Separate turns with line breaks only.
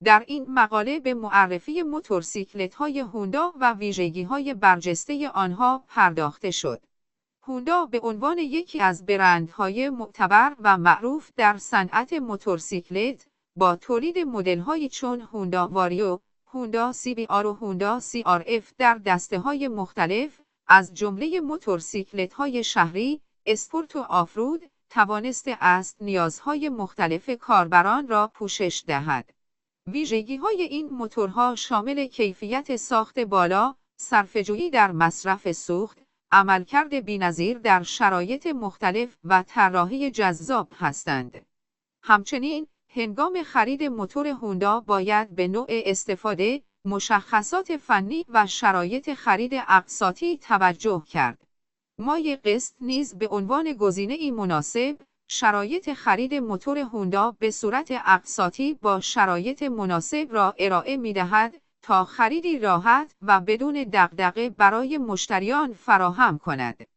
در این مقاله به معرفی موتورسیکلت‌های هوندا و ویژگی‌های برجسته آنها پرداخته شد. هوندا به عنوان یکی از برندهای معتبر و معروف در صنعت موتورسیکلت، با تولید مدل‌هایی چون هوندا واریو، هوندا CBR و هوندا CRF در دسته‌های مختلف، از جمله موتورسیکلت‌های شهری، اسپورت و آفرود، توانسته است نیازهای مختلف کاربران را پوشش دهد. ویژگی‌های این موتورها شامل کیفیت ساخت بالا، صرفه‌جویی در مصرف سوخت، عملکرد بی‌نظیر در شرایط مختلف و طراحی جذاب هستند. همچنین، هنگام خرید موتور هوندا باید به نوع استفاده، مشخصات فنی و شرایط خرید اقساطی توجه کرد. مایع قسط نیز به عنوان گزینه‌ای مناسب، شرایط خرید موتور هوندا به صورت اقساطی با شرایط مناسب را ارائه می‌دهد تا خریدی راحت و بدون دغدغه برای مشتریان فراهم کند.